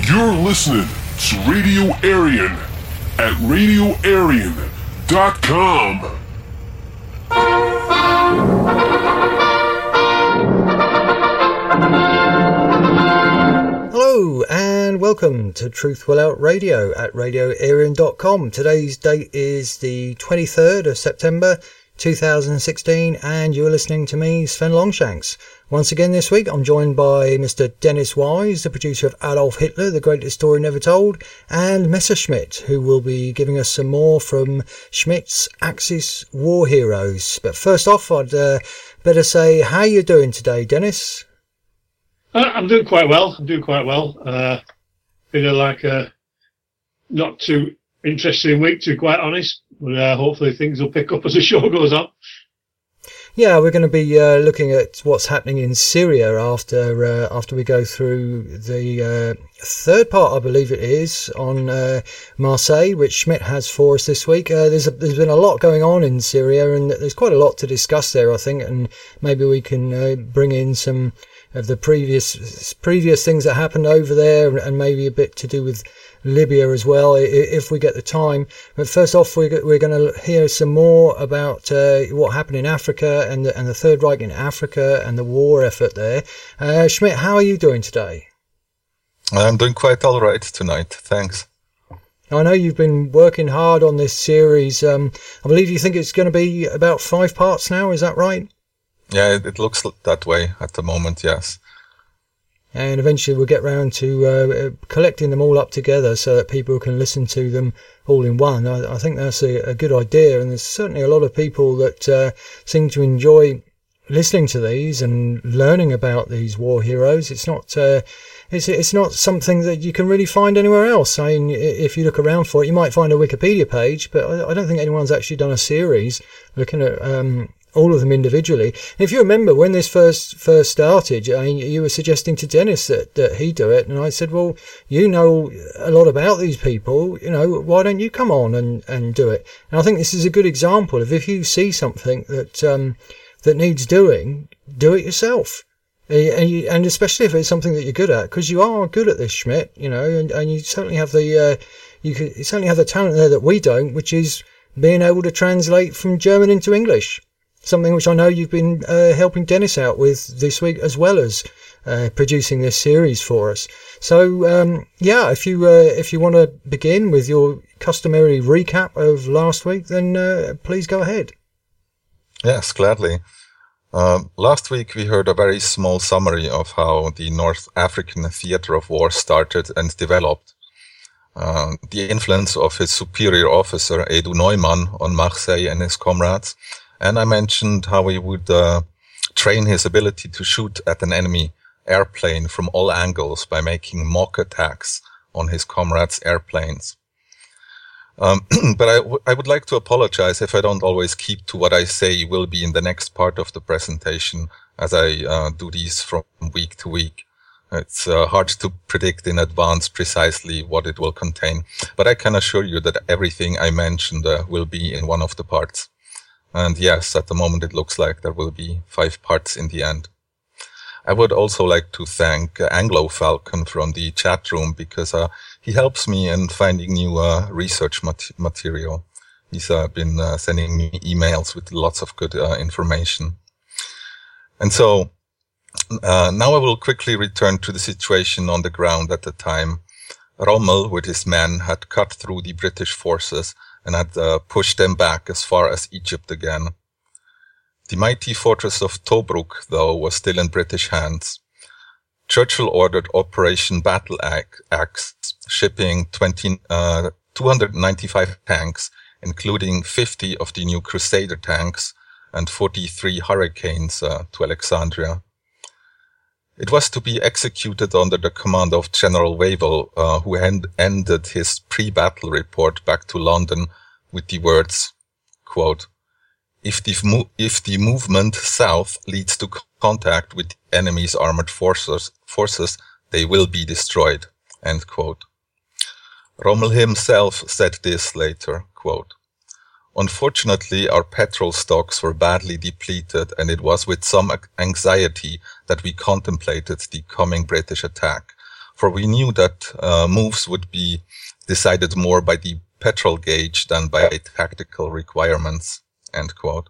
You're listening to Radio Aryan at RadioAryan.com. Hello and welcome to Truth Will Out Radio at RadioAryan.com. Today's date is the 23rd of September 2016 and you're listening to me, Sven Longshanks. Once again this week I'm joined by Mr. Dennis Wise, the producer of Adolf Hitler, The Greatest Story Never Told, and Messerschmitt, who will be giving us some more from Schmidt's Axis War Heroes. But first off, I'd better say, how are you doing today, Dennis? I'm doing quite well. Been a not too interesting week, to be quite honest. But hopefully things will pick up as the show goes on. Yeah, we're going to be looking at what's happening in Syria after we go through the third part, I believe it is, on Marseille, which Schmidt has for us this week. There's been a lot going on in Syria, and there's quite a lot to discuss there, I think, and maybe we can bring in some of the previous things that happened over there, and maybe a bit to do with Libya as well, if we get the time. But first off, we're going to hear some more about what happened in Africa and the Third Reich in Africa and the war effort there. Schmidt, how are you doing today? I'm doing quite all right tonight, thanks. I know you've been working hard on this series. I believe you think it's going to be about 5 parts now, is that right? Yeah, it looks that way at the moment, yes. And eventually we'll get round to collecting them all up together so that people can listen to them all in one. I think that's a good idea, and there's certainly a lot of people that seem to enjoy listening to these and learning about these war heroes. It's not something that you can really find anywhere else. I mean, if you look around for it, you might find a Wikipedia page, but I don't think anyone's actually done a series looking at all of them individually. And if you remember when this first started, I mean, you were suggesting to Dennis that he do it, and I said, well, you know a lot about these people, why don't you come on and do it? And I think this is a good example of, if you see something that needs doing, do it yourself. And especially if it's something that you're good at, because you are good at this, Schmidt, and you certainly have the you certainly have the talent there that we don't, which is being able to translate from German into English. Something which I know you've been helping Dennis out with this week, as well as producing this series for us. So, if you want to begin with your customary recap of last week, then please go ahead. Yes, gladly. Last week we heard a very small summary of how the North African theatre of war started and developed. The influence of his superior officer, Edu Neumann, on Marseille and his comrades. And I mentioned how he would train his ability to shoot at an enemy airplane from all angles by making mock attacks on his comrades' airplanes. But I would like to apologize if I don't always keep to what I say will be in the next part of the presentation, as I do these from week to week. It's hard to predict in advance precisely what it will contain, but I can assure you that everything I mentioned will be in one of the parts. And yes, at the moment it looks like there will be 5 parts in the end. I would also like to thank Anglo Falcon from the chat room, because he helps me in finding new research material. He's been sending me emails with lots of good information. And so now I will quickly return to the situation on the ground at the time. Rommel, with his men, had cut through the British forces and had pushed them back as far as Egypt again. The mighty fortress of Tobruk, though, was still in British hands. Churchill ordered Operation Battle Axe, shipping 295 tanks, including 50 of the new Crusader tanks and 43 Hurricanes to Alexandria. It was to be executed under the command of General Wavell, who ended his pre-battle report back to London with the words, quote, If the movement south leads to contact with the enemy's armored forces, they will be destroyed, end quote. Rommel himself said this later, quote, Unfortunately, our petrol stocks were badly depleted, and it was with some anxiety that we contemplated the coming British attack, for we knew that moves would be decided more by the petrol gauge than by tactical requirements." End quote.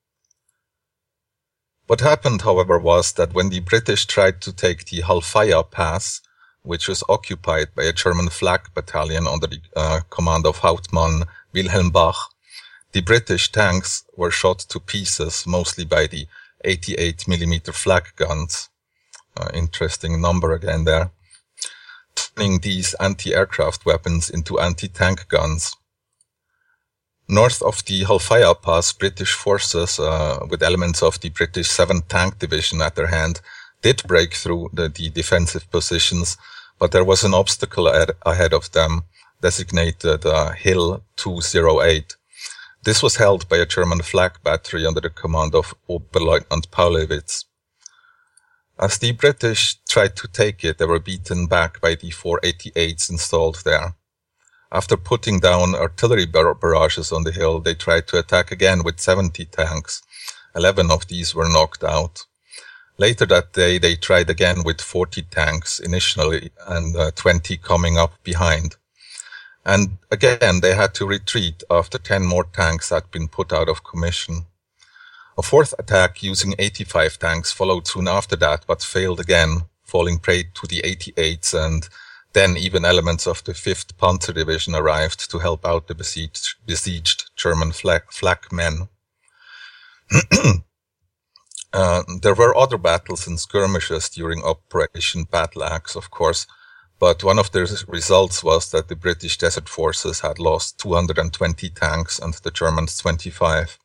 What happened, however, was that when the British tried to take the Halfaya Pass, which was occupied by a German flak battalion under the command of Hauptmann Wilhelm Bach, the British tanks were shot to pieces, mostly by the 88mm flak guns. Interesting number again there. Turning these anti-aircraft weapons into anti-tank guns. North of the Halfaya Pass, British forces, with elements of the British 7th Tank Division at their hand, did break through the defensive positions, but there was an obstacle ahead of them, designated Hill 208. This was held by a German flak battery under the command of Oberleutnant Paulewitz. As the British tried to take it, they were beaten back by the 488s installed there. After putting down artillery barrages on the hill, they tried to attack again with 70 tanks. 11 of these were knocked out. Later that day, they tried again with 40 tanks initially and 20 coming up behind. And again, they had to retreat after 10 more tanks had been put out of commission. A fourth attack using 85 tanks followed soon after that, but failed again, falling prey to the 88s, and then even elements of the 5th Panzer Division arrived to help out the besieged German flak men. There were other battles and skirmishes during Operation Battle Axe, of course, but one of the results was that the British Desert Forces had lost 220 tanks and the Germans 25.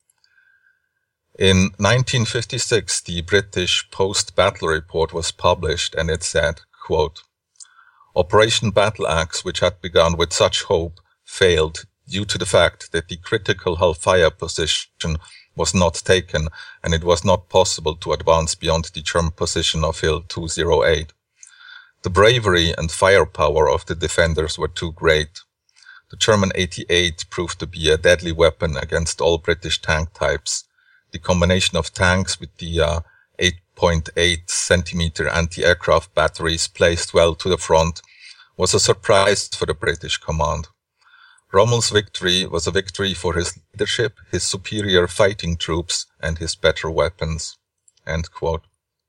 In 1956, the British post-battle report was published, and it said, quote, "Operation Battle Axe, which had begun with such hope, failed due to the fact that the critical Halfaya position was not taken, and it was not possible to advance beyond the German position of Hill 208. The bravery and firepower of the defenders were too great. The German 88 proved to be a deadly weapon against all British tank types. The combination of tanks with the 8.8 centimeter anti-aircraft batteries placed well to the front was a surprise for the British command. Rommel's victory was a victory for his leadership, his superior fighting troops, and his better weapons." End quote.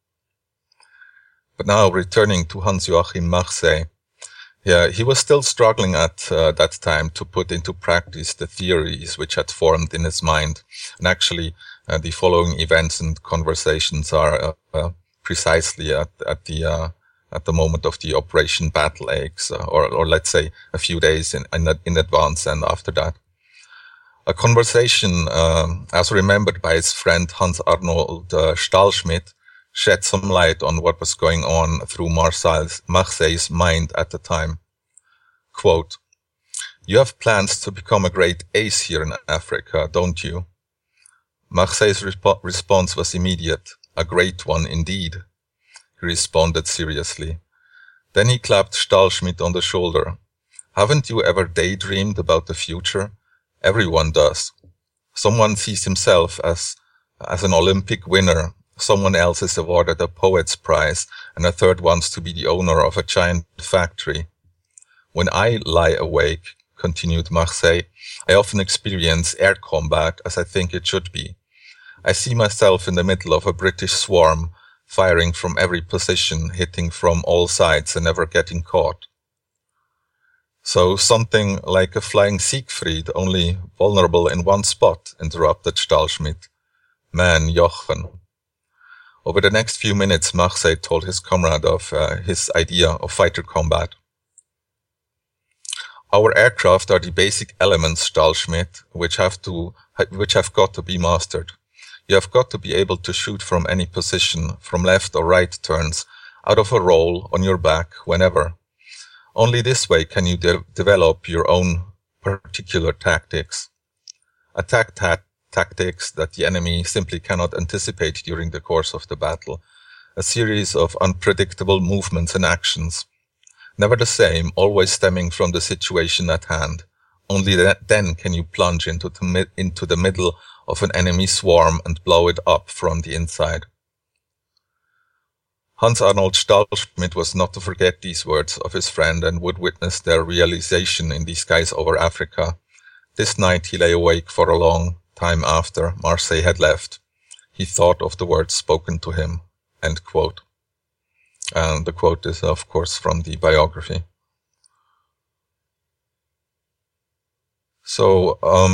But now returning to Hans-Joachim Marseille. Yeah, he was still struggling at that time to put into practice the theories which had formed in his mind. And actually, the following events and conversations are precisely at the moment of the Operation Battle Axe, or let's say a few days in advance and after that. A conversation, as remembered by his friend Hans Arnold Stahlschmidt, shed some light on what was going on through Marseille's mind at the time. Quote, "You have plans to become a great ace here in Africa, don't you?" Marseille's response was immediate. "A great one indeed," he responded seriously. Then he clapped Stahlschmidt on the shoulder. "Haven't you ever daydreamed about the future? Everyone does. Someone sees himself as an Olympic winner. Someone else is awarded a Poet's Prize, and a third wants to be the owner of a giant factory. When I lie awake," continued Marseille, "I often experience air combat as I think it should be. I see myself in the middle of a British swarm, firing from every position, hitting from all sides and never getting caught." "So something like a flying Siegfried, only vulnerable in one spot," interrupted Stahlschmidt. "Man, Jochen." Over the next few minutes, Marseille told his comrade of his idea of fighter combat. "Our aircraft are the basic elements, Stahlschmidt, which have got to be mastered. You have got to be able to shoot from any position, from left or right turns, out of a roll, on your back, whenever. Only this way can you develop your own particular tactics. Attack tactics that the enemy simply cannot anticipate during the course of the battle. A series of unpredictable movements and actions. Never the same, always stemming from the situation at hand. Only then can you plunge into the middle of an enemy swarm and blow it up from the inside." Hans Arnold Stahlschmidt was not to forget these words of his friend and would witness their realization in the skies over Africa. This night he lay awake for a long time after Marseille had left. He thought of the words spoken to him. End quote. And the quote is, of course, from the biography. So,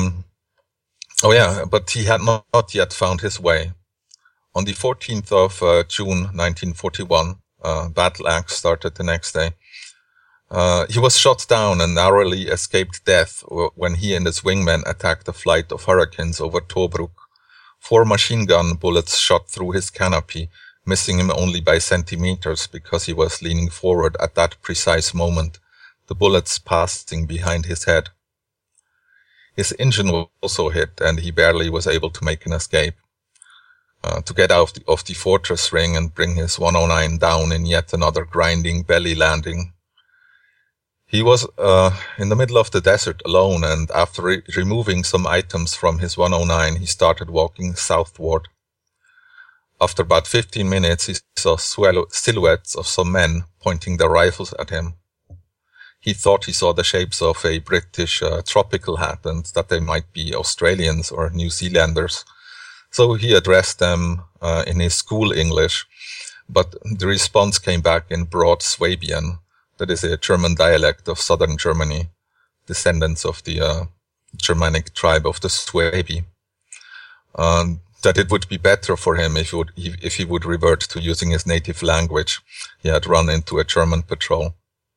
but he had not yet found his way. On the 14th of June 1941, battle axe started the next day. He was shot down and narrowly escaped death when he and his wingmen attacked a flight of Hurricanes over Tobruk. 4 machine gun bullets shot through his canopy, missing him only by centimeters because he was leaning forward at that precise moment, the bullets passing behind his head. His engine was also hit, and he barely was able to make an escape. To get out of the fortress ring and bring his 109 down in yet another grinding belly landing. He was in the middle of the desert alone, and after removing some items from his 109, he started walking southward. After about 15 minutes, he saw silhouettes of some men pointing their rifles at him. He thought he saw the shapes of a British tropical hat and that they might be Australians or New Zealanders. So he addressed them in his school English, but the response came back in broad Swabian, that is a German dialect of southern Germany, descendants of the Germanic tribe of the Swabi. That it would be better for him if he would revert to using his native language. He had run into a German patrol.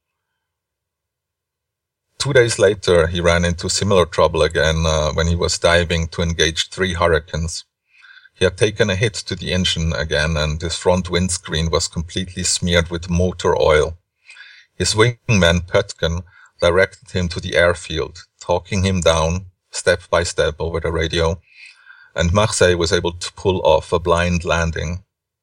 2 days later, he ran into similar trouble again when he was diving to engage 3 Hurricanes. He had taken a hit to the engine again, and his front windscreen was completely smeared with motor oil. His wingman, Pöttgen, directed him to the airfield, talking him down, step by step, over the radio, and Marseille was able to pull off a blind landing.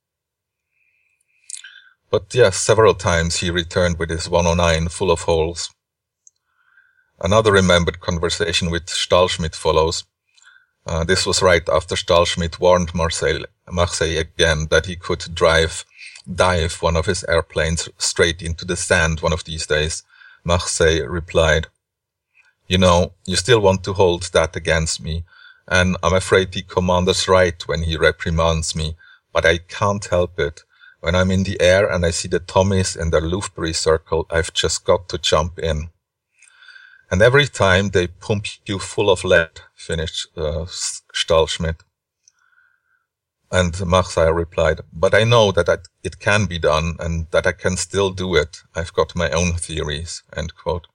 But yes, several times he returned with his 109 full of holes. Another remembered conversation with Stahlschmidt follows. This was right after Stahlschmidt warned Marseille again that he could dive one of his airplanes straight into the sand one of these days. Marseille replied, "You know, you still want to hold that against me, and I'm afraid the commander's right when he reprimands me, but I can't help it. When I'm in the air and I see the Tommies in their Louvebury circle, I've just got to jump in. And every time they pump you full of lead," finished Stahlschmidt. And Marseille replied, "But I know that it can be done and that I can still do it. I've got my own theories." End quote.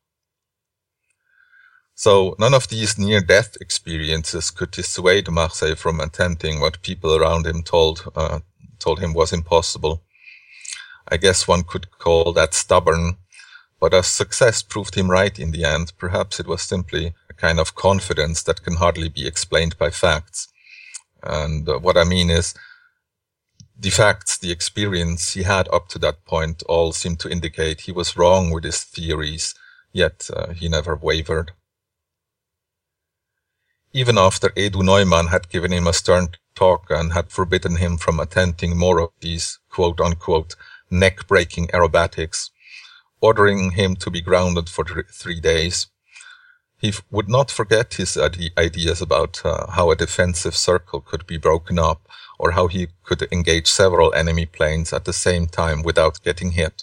So none of these near-death experiences could dissuade Marseille from attempting what people around him told him was impossible. I guess one could call that stubborn, but as success proved him right in the end, perhaps it was simply a kind of confidence that can hardly be explained by facts. And what I mean is, the facts, the experience he had up to that point all seemed to indicate he was wrong with his theories, yet he never wavered. Even after Edu Neumann had given him a stern talk and had forbidden him from attempting more of these quote-unquote neck-breaking aerobatics, ordering him to be grounded for 3 days, he would not forget his ideas about how a defensive circle could be broken up or how he could engage several enemy planes at the same time without getting hit.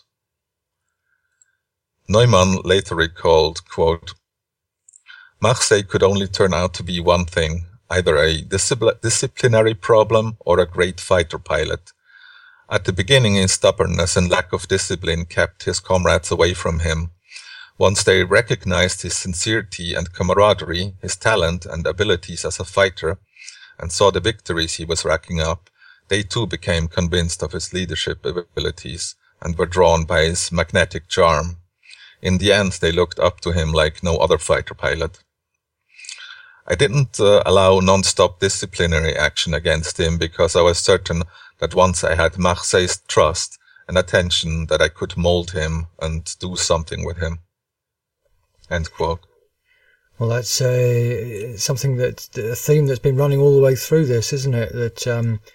Neumann later recalled, quote, "Marseille could only turn out to be one thing, either a disciplinary problem or a great fighter pilot. At the beginning, his stubbornness and lack of discipline kept his comrades away from him. Once they recognized his sincerity and camaraderie, his talent and abilities as a fighter, and saw the victories he was racking up, they too became convinced of his leadership abilities and were drawn by his magnetic charm. In the end, they looked up to him like no other fighter pilot. I didn't allow non-stop disciplinary action against him because I was certain that once I had Marseille's trust and attention that I could mold him and do something with him." End quote. Well, that's a theme that's been running all the way through this, isn't it? That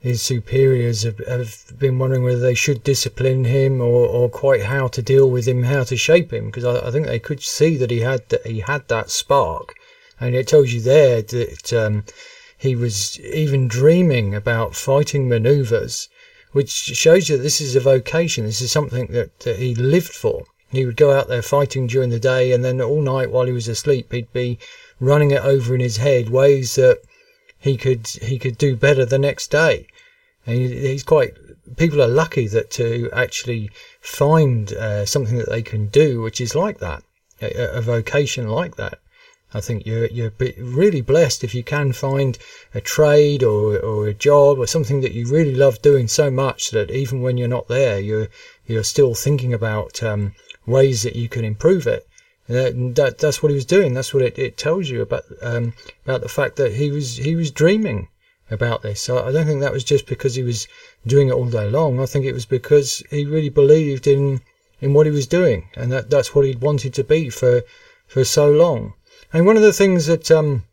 his superiors have been wondering whether they should discipline him or quite how to deal with him, how to shape him, because I think they could see that he had that spark, and it tells you there that he was even dreaming about fighting manoeuvres, which shows you that this is a vocation. This is something that he lived for. He would go out there fighting during the day, and then all night while he was asleep, he'd be running it over in his head ways that he could do better the next day. And he's quite. People are lucky that to actually find something that they can do, which is like that, a vocation like that. I think you're really blessed if you can find a trade or a job or something that you really love doing so much that even when you're not there, you're still thinking about ways that you can improve it. And that's what he was doing. That's what it tells you about the fact that he was dreaming about this. So I don't think that was just because he was doing it all day long. I think it was because he really believed in what he was doing, and that's what he'd wanted to be for so long. And one of the things that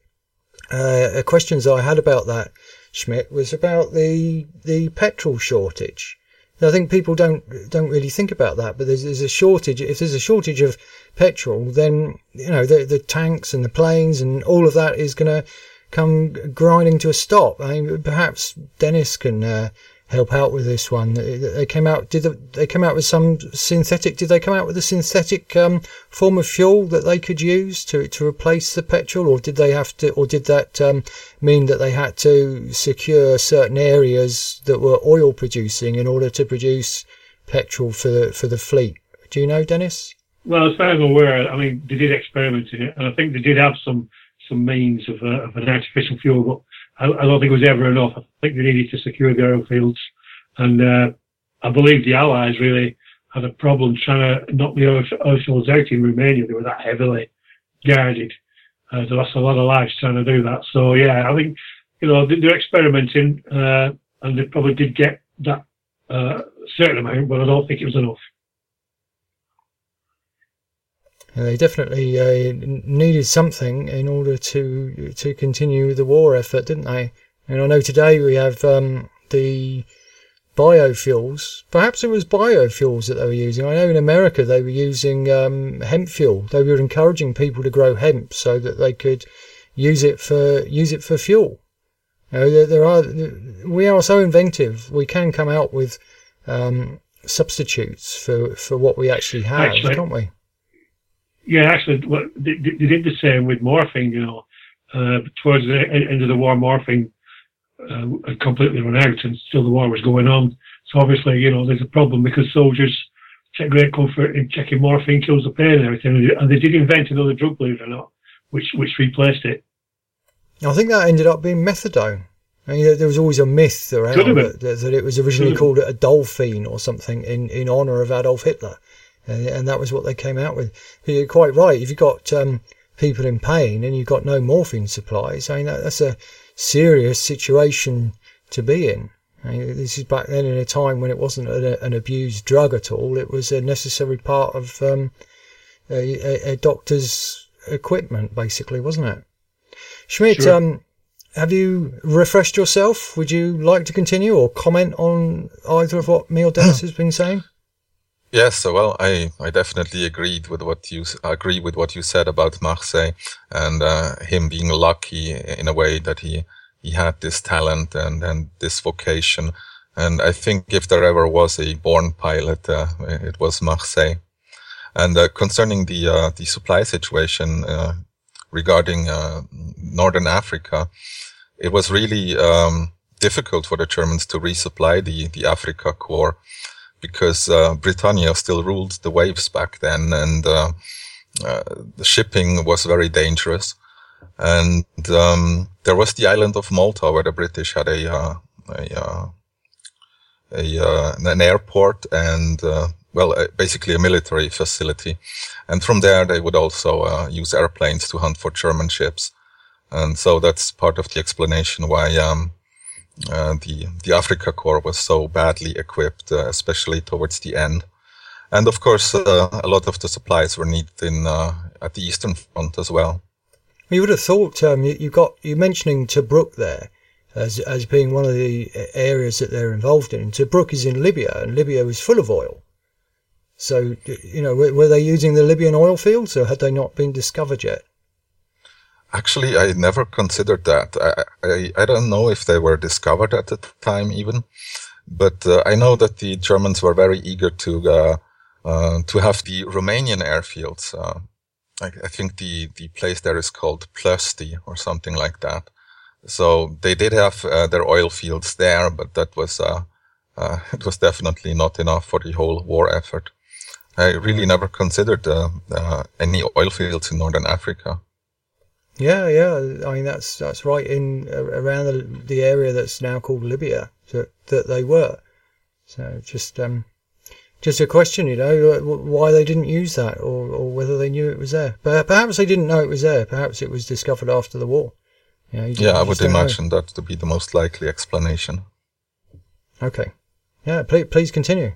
questions I had about that, Schmidt, was about the petrol shortage. I think people don't really think about that, but there's a shortage. If there's a shortage of petrol, then the tanks and the planes and all of that is going to come grinding to a stop. I mean, perhaps Dennis can help out with this one. They came out. Did they come out with some synthetic? Did they come out with a synthetic form of fuel that they could use to replace the petrol, or did they have to? Or did that mean that they had to secure certain areas that were oil producing in order to produce petrol for the fleet? Do you know, Dennis? Well, as far as I'm aware, I mean, they did experiment in it, and I think they did have some means of an artificial fuel, but I don't think it was ever enough. I think they needed to secure the oil fields, and I believe the Allies really had a problem trying to knock the oil fields out in Romania. They were that heavily guarded. They lost a lot of lives trying to do that. So yeah, I think they're experimenting, and they probably did get that certain amount, but I don't think it was enough. And they definitely needed something in order to continue the war effort, didn't they? And I know today we have the biofuels. Perhaps it was biofuels that they were using. I know in America they were using hemp fuel. They were encouraging people to grow hemp so that they could use it for fuel. We are so inventive. We can come out with substitutes for what we actually have, can't we? Yeah, actually, they did the same with morphine. Towards the end of the war, morphine had completely run out, and still the war was going on. So obviously, there's a problem because soldiers take great comfort in checking morphine kills the pain and everything. And they did invent another drug, believe it or not, which replaced it. I think that ended up being methadone. I mean, there was always a myth around that it was originally called Adolphine or something in honour of Adolf Hitler. And that was what they came out with. You're quite right. If you've got people in pain and you've got no morphine supplies, I mean, that's a serious situation to be in. I mean, this is back then in a time when it wasn't an abused drug at all. It was a necessary part of a doctor's equipment, basically, wasn't it? Schmidt, sure. Have you refreshed yourself? Would you like to continue or comment on either of what me or Dennis has been saying? Yes, well, I definitely agree with what you said about Marseille and him being lucky in a way that he had this talent and this vocation. And I think if there ever was a born pilot, it was Marseille. And concerning the supply situation regarding Northern Africa, it was really difficult for the Germans to resupply the Africa Corps, because Britannia still ruled the waves back then, and the shipping was very dangerous. And there was the island of Malta, where the British had an airport and basically a military facility. And from there, they would also use airplanes to hunt for German ships. And so that's part of the explanation why the Africa Corps was so badly equipped, especially towards the end. And of course, a lot of the supplies were needed at the Eastern Front as well. You would have thought, you mentioning Tobruk there, as being one of the areas that they're involved in. Tobruk is in Libya, and Libya is full of oil. So, were they using the Libyan oil fields, or had they not been discovered yet? Actually, I never considered that. I don't know if they were discovered at the time even, but I know that the Germans were very eager to have the Romanian airfields. I think the place there is called Ploiești or something like that. So they did have their oil fields there, but that was it was definitely not enough for the whole war effort. I really never considered any oil fields in northern Africa. Yeah. I mean, that's right in around the area that's now called Libya that they were. So just a question, why they didn't use that, or whether they knew it was there. But perhaps they didn't know it was there. Perhaps it was discovered after the war. I would imagine that to be the most likely explanation. Okay. Yeah, please continue.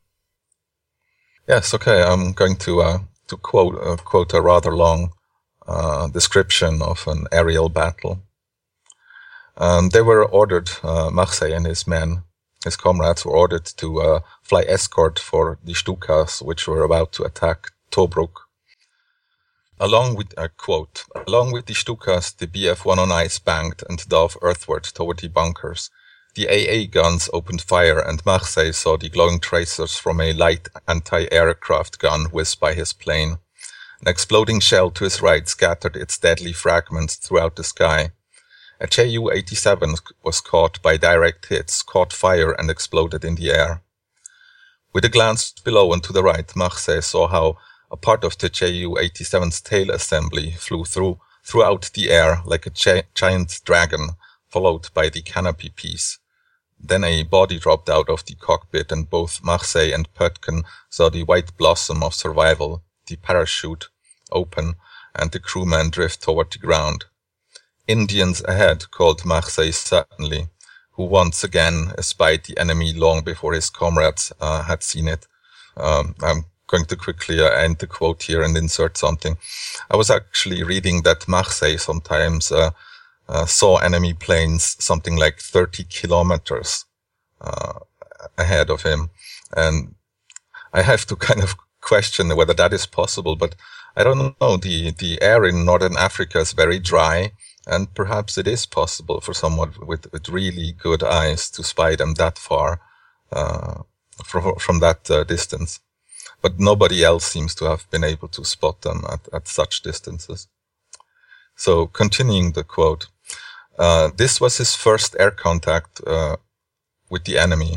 Yes, okay. I'm going to quote a rather long description of an aerial battle. They were ordered, Marseille and his comrades were ordered to fly escort for the Stukas, which were about to attack Tobruk. Along with the Stukas, the Bf-109s banked and dove earthward toward the bunkers. The AA guns opened fire, and Marseille saw the glowing tracers from a light anti-aircraft gun whiz by his plane. An exploding shell to his right scattered its deadly fragments throughout the sky. A Ju-87 was caught by direct hits, caught fire and exploded in the air. With a glance below and to the right, Marseille saw how a part of the Ju-87's tail assembly flew throughout the air like a giant dragon, followed by the canopy piece. Then a body dropped out of the cockpit, and both Marseille and Pöttgen saw the white blossom of survival, the parachute, open, and the crewman drift toward the ground. Indians ahead, called Marseille suddenly, who once again espied the enemy long before his comrades had seen it. I'm going to quickly end the quote here and insert something. I was actually reading that Marseille sometimes saw enemy planes something like 30 kilometers ahead of him. And I have to kind of question whether that is possible, but I don't know. The air in northern Africa is very dry, and perhaps it is possible for someone with really good eyes to spy them that far from that distance. But nobody else seems to have been able to spot them at such distances. So continuing the quote, this was his first air contact with the enemy.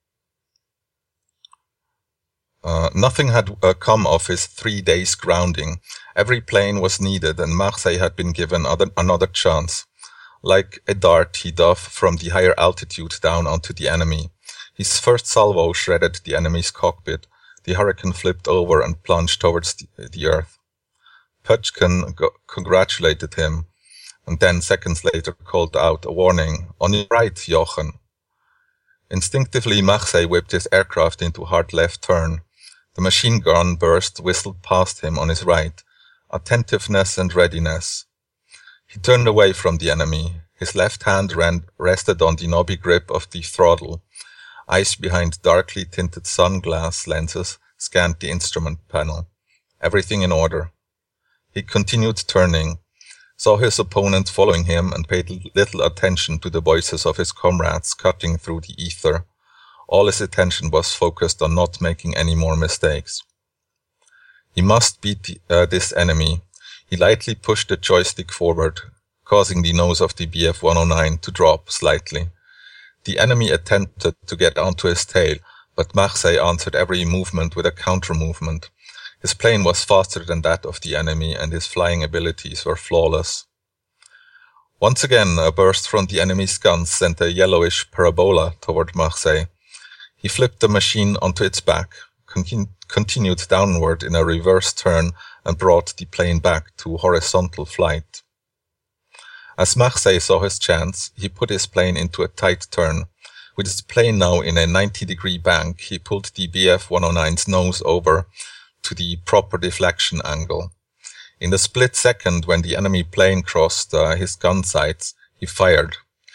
Nothing had come of his 3 days grounding. Every plane was needed, and Marseille had been given another chance. Like a dart, he dove from the higher altitude down onto the enemy. His first salvo shredded the enemy's cockpit. The Hurricane flipped over and plunged towards the earth. Pöttgen congratulated him, and then seconds later called out a warning, "On your right, Jochen." Instinctively, Marseille whipped his aircraft into a hard left turn. The machine gun burst whistled past him on his right. Attentiveness and readiness. He turned away from the enemy. His left hand rested on the knobby grip of the throttle. Eyes behind darkly tinted sunglass lenses scanned the instrument panel. Everything in order. He continued turning, saw his opponent following him, and paid little attention to the voices of his comrades cutting through the ether. All his attention was focused on not making any more mistakes. He must beat this enemy. He lightly pushed the joystick forward, causing the nose of the Bf-109 to drop slightly. The enemy attempted to get onto his tail, but Marseille answered every movement with a counter-movement. His plane was faster than that of the enemy, and his flying abilities were flawless. Once again, a burst from the enemy's guns sent a yellowish parabola toward Marseille. He flipped the machine onto its back, continued downward in a reverse turn, and brought the plane back to horizontal flight. As Marseille saw his chance, he put his plane into a tight turn. With his plane now in a 90-degree bank, he pulled the Bf-109's nose over to the proper deflection angle. In the split second when the enemy plane crossed his gun sights, he fired.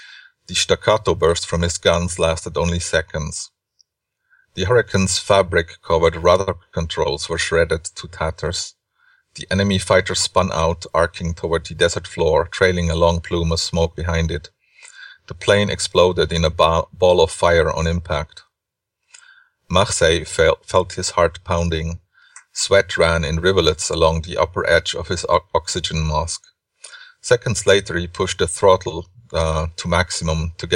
The staccato burst from his guns lasted only seconds. The Hurricane's fabric-covered rudder controls were shredded to tatters. The enemy fighter spun out, arcing toward the desert floor, trailing a long plume of smoke behind it. The plane exploded in a ball of fire on impact. Marseille felt his heart pounding. Sweat ran in rivulets along the upper edge of his oxygen mask. Seconds later, he pushed the throttle to maximum to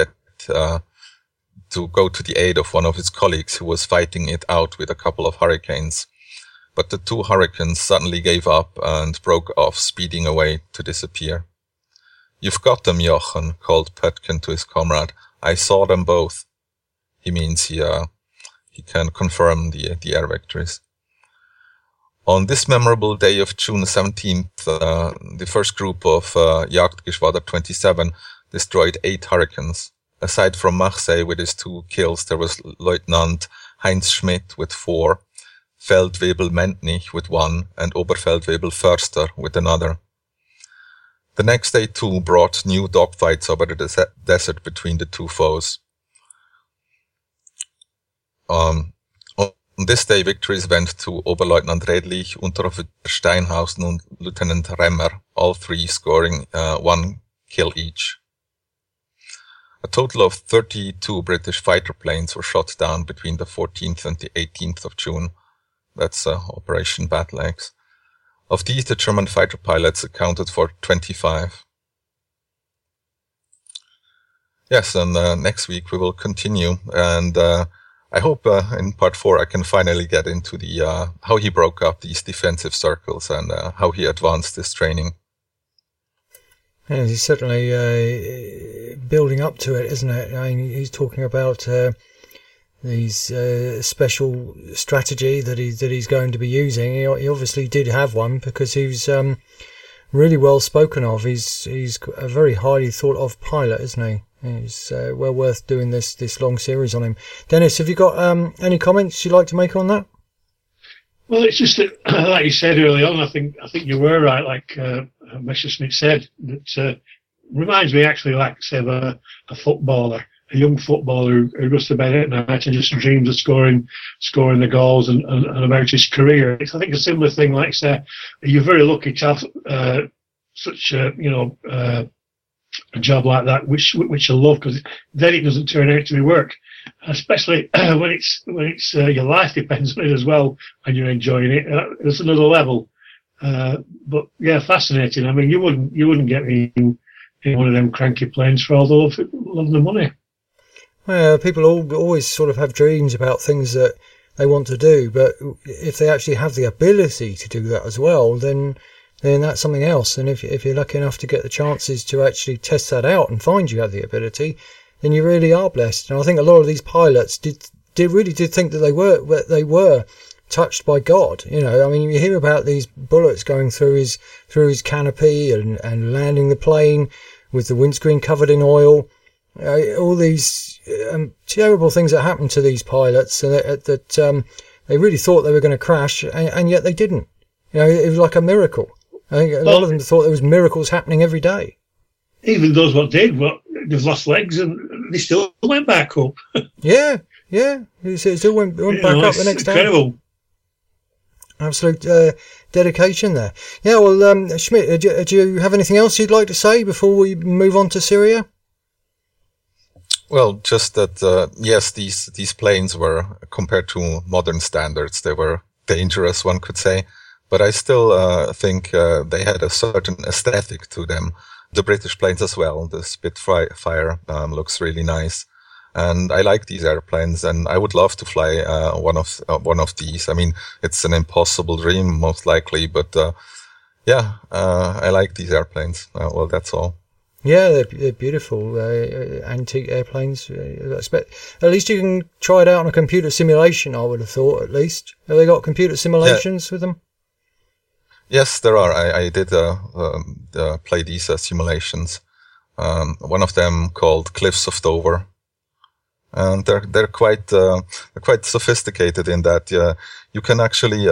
go to the aid of one of his colleagues who was fighting it out with a couple of Hurricanes. But the two Hurricanes suddenly gave up and broke off, speeding away to disappear. "You've got them, Jochen," called Pöttgen to his comrade. "I saw them both." He means he can confirm the air victories. On this memorable day of June 17th, the first group of Jagdgeschwader 27 destroyed 8 Hurricanes. Aside from Marseille with his 2 kills, there was Lieutenant Heinz Schmidt with 4, Feldwebel Mentnich with 1, and Oberfeldwebel Förster with another. The next day, too, brought new dogfights over the desert between the two foes. On this day, victories went to Oberleutnant Redlich, Unteroffizier Steinhausen, and Lieutenant Remmer, all 3 scoring 1 kill each. A total of 32 British fighter planes were shot down between the 14th and the 18th of June. That's Operation Battle Axe. Of these, the German fighter pilots accounted for 25. Yes, and next week we will continue, and I hope in part 4 I can finally get into the how he broke up these defensive circles and how he advanced this training. Yeah, he's certainly building up to it, isn't it? I mean, he's talking about these special strategy that he's going to be using. He obviously did have one because he's really well spoken of. He's a very highly thought of pilot, isn't he? He's well worth doing this long series on him. Dennis, have you got any comments you'd like to make on that? Well, it's just that, like you said early on, I think you were right. Like Messerschmitt said, that reminds me actually, like say, of a footballer, a young footballer who goes to bed at night and just dreams of scoring the goals and about his career. It's, I think, a similar thing. Like say, you're very lucky to have such a job like that, which I love, because then it doesn't turn out to be work. Especially when it's your life depends on it as well, and you're enjoying it. It's another level. But yeah, fascinating. I mean, you wouldn't get me in one of them cranky planes for all the love of the money. Well, people always sort of have dreams about things that they want to do, but if they actually have the ability to do that as well, then that's something else. And if you're lucky enough to get the chances to actually test that out and find you have the ability, then you really are blessed. And I think a lot of these pilots did think that they were touched by God. You know, I mean, you hear about these bullets going through his canopy and landing the plane with the windscreen covered in oil. All these terrible things that happened to these pilots, and that they really thought they were going to crash, and yet they didn't. You know, it was like a miracle. I think a lot of them thought there was miracles happening every day. Even those what did, they've lost legs and they still went back up. yeah. It still went back up the next day. Incredible. Absolute dedication there. Yeah, well, Schmidt, do you have anything else you'd like to say before we move on to Syria? Well, just that, yes, these planes were, compared to modern standards, they were dangerous, one could say. But I still think they had a certain aesthetic to them. The British planes as well. The Spitfire looks really nice, and I like these airplanes. And I would love to fly one of these. I mean, it's an impossible dream, most likely, but I like these airplanes. Well, that's all. Yeah, they're beautiful antique airplanes. At least you can try it out on a computer simulation. I would have thought. At least have they got computer simulations with them? Yes, there are. I did play these simulations. One of them called Cliffs of Dover, and they're quite sophisticated in that you can actually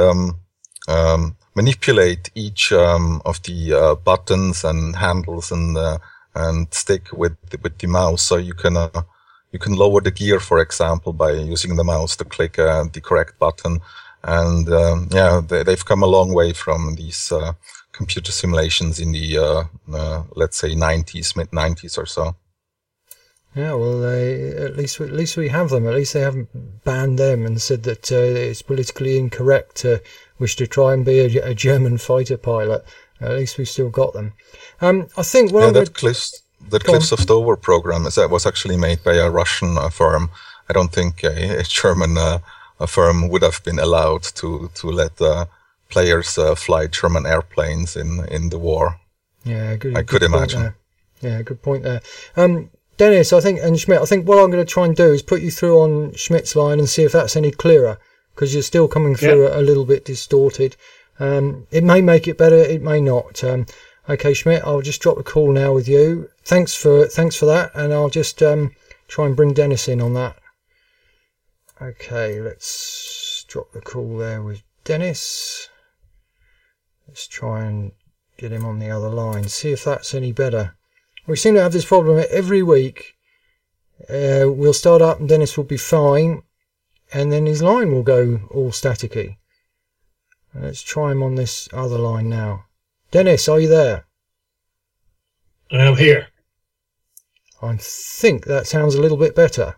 manipulate each of the buttons and handles and and stick with the mouse. So you can lower the gear, for example, by using the mouse to click the correct button. And they've come a long way from these computer simulations in the let's say mid 90s or so. Yeah, well, at least we have them. At least they haven't banned them and said that it's politically incorrect to wish to try and be a German fighter pilot. At least we've still got them. I think that Cliffs of Dover program was actually made by a Russian firm. I don't think a German a firm would have been allowed to let players fly German airplanes in the war. Yeah, good. I could imagine. Yeah, good point there. Dennis, and Schmidt, I think what I'm going to try and do is put you through on Schmidt's line and see if that's any clearer, because you're still coming through a little bit distorted. It may make it better, it may not. Okay, Schmidt, I'll just drop the call now with you. Thanks for that, and I'll just try and bring Dennis in on that. Okay, let's drop the call there with Dennis. Let's try and get him on the other line, see if that's any better. We seem to have this problem every week. We'll start up and Dennis will be fine, and then his line will go all staticky. Let's try him on this other line now. Dennis, are you there? I am here. I think that sounds a little bit better.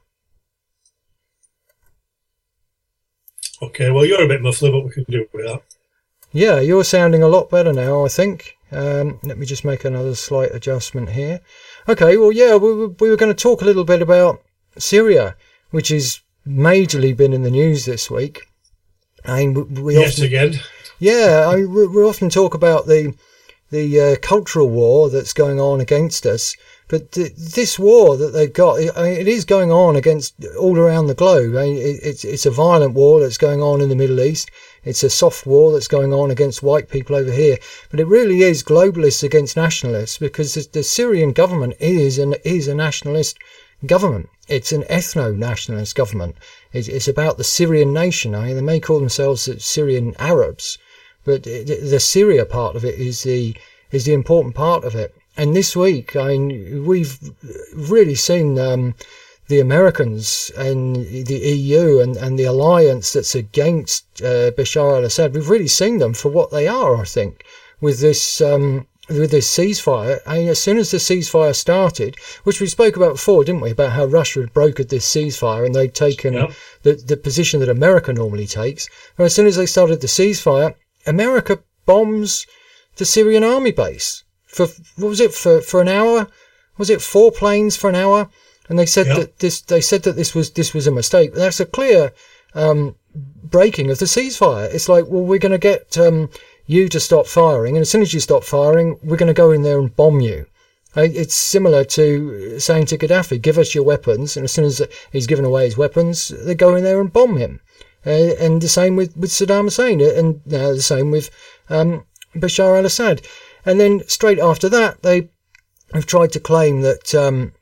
Okay, well, you're a bit muffled, but we can do with that. Yeah, you're sounding a lot better now, I think. Let me just make another slight adjustment here. Okay, well, yeah, we were going to talk a little bit about Syria, which has majorly been in the news this week. I mean, we again. Yeah, we often talk about the cultural war that's going on against us, but this war that they've got, it is going on against all around the globe. It's a violent war that's going on in the Middle East. It's a soft war that's going on against white people over here. But it really is globalists against nationalists, because the Syrian government is a nationalist government. It's an ethno-nationalist government. It's about the Syrian nation. I mean, they may call themselves Syrian Arabs, but the Syria part of it is the important part of it. And this week, I mean, we've really seen the Americans and the EU and the alliance that's against Bashar al-Assad. We've really seen them for what they are, I think, with this ceasefire. I mean, as soon as the ceasefire started, which we spoke about before, didn't we, about how Russia had brokered this ceasefire and they'd taken the position that America normally takes. And as soon as they started the ceasefire, America bombs the Syrian army base for, what was it, for an hour? Was it 4 planes for an hour? And they said that this was a mistake. But that's a clear breaking of the ceasefire. It's like, well, we're going to get you to stop firing, and as soon as you stop firing, we're going to go in there and bomb you. It's similar to saying to Gaddafi, give us your weapons, and as soon as he's given away his weapons, they go in there and bomb him. And the same with Saddam Hussein, and now the same with Bashar al-Assad. And then straight after that, they have tried to claim that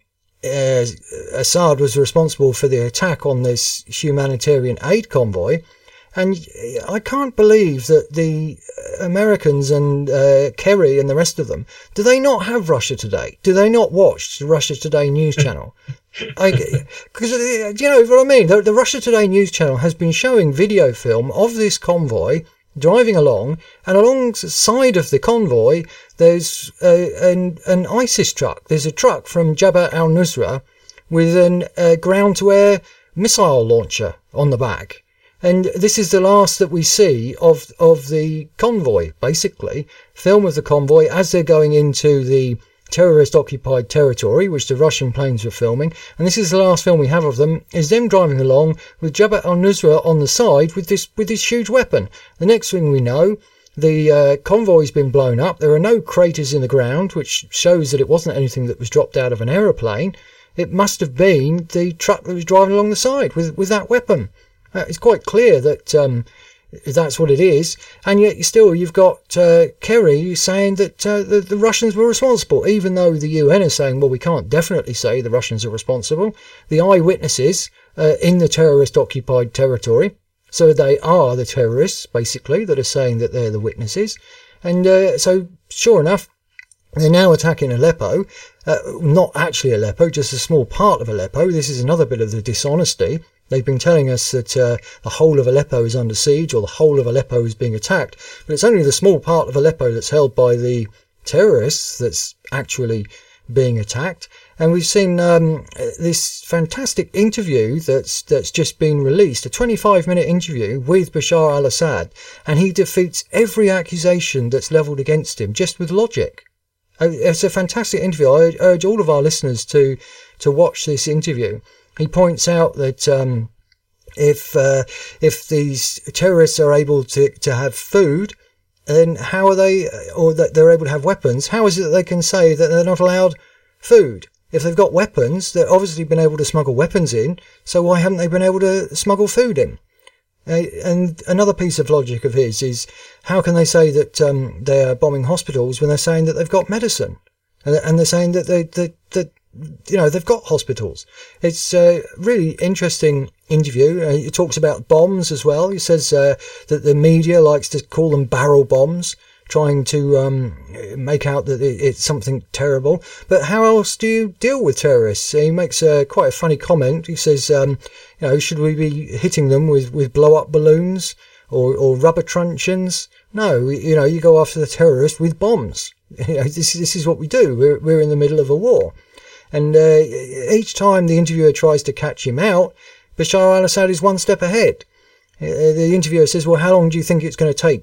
Assad was responsible for the attack on this humanitarian aid convoy. And I can't believe that the Americans and Kerry and the rest of them, do they not have Russia Today? Do they not watch the Russia Today news channel? Because, you know what I mean? The Russia Today news channel has been showing video film of this convoy driving along, and alongside of the convoy, there's an ISIS truck. There's a truck from Jabhat al-Nusra with a ground-to-air missile launcher on the back. And this is the last that we see of the convoy, basically. Film of the convoy as they're going into the terrorist-occupied territory, which the Russian planes were filming. And this is the last film we have of them, is them driving along with Jabhat al-Nusra on the side with this huge weapon. The next thing we know, the convoy's been blown up. There are no craters in the ground, which shows that it wasn't anything that was dropped out of an aeroplane. It must have been the truck that was driving along the side with that weapon. It's quite clear that that's what it is, and yet still you've got Kerry saying that the Russians were responsible, even though the UN is saying, well, we can't definitely say the Russians are responsible. The eyewitnesses in the terrorist-occupied territory, so they are the terrorists, basically, that are saying that they're the witnesses. And so, sure enough, They're now attacking Aleppo, not actually Aleppo, just a small part of Aleppo. This is another bit of the dishonesty. They've been telling us that the whole of Aleppo is under siege, or the whole of Aleppo is being attacked, but it's only the small part of Aleppo that's held by the terrorists that's actually being attacked. And we've seen this fantastic interview that's just been released, a 25-minute interview with Bashar al-Assad, and he defeats every accusation that's levelled against him just with logic. It's a fantastic interview. I urge all of our listeners to watch this interview. He points out that if these terrorists are able to have food, then how are they, or that they're able to have weapons, how is it that they can say that they're not allowed food? If they've got weapons, they've obviously been able to smuggle weapons in, so why haven't they been able to smuggle food in? And another piece of logic of his is, how can they say that they are bombing hospitals when they're saying that they've got medicine, and they're saying that they've got hospitals? It's a really interesting interview. He talks about bombs as well. He says that the media likes to call them barrel bombs, trying to make out that it's something terrible. But how else do you deal with terrorists? He makes quite a funny comment. He says, should we be hitting them with blow-up balloons or rubber truncheons? No, you go after the terrorist with bombs. This is what we do. We're in the middle of a war. And each time the interviewer tries to catch him out, Bashar al-Assad is one step ahead. The interviewer says, well, how long do you think it's going to take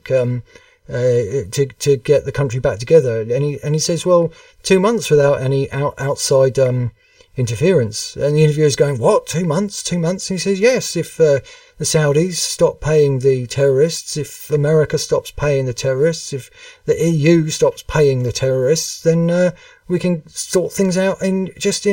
to get the country back together? And he says, well, 2 months without any outside interference. And the interviewer's going, what, 2 months? 2 months? And he says, yes, if the Saudis stop paying the terrorists, if America stops paying the terrorists, if the EU stops paying the terrorists, then we can sort things out in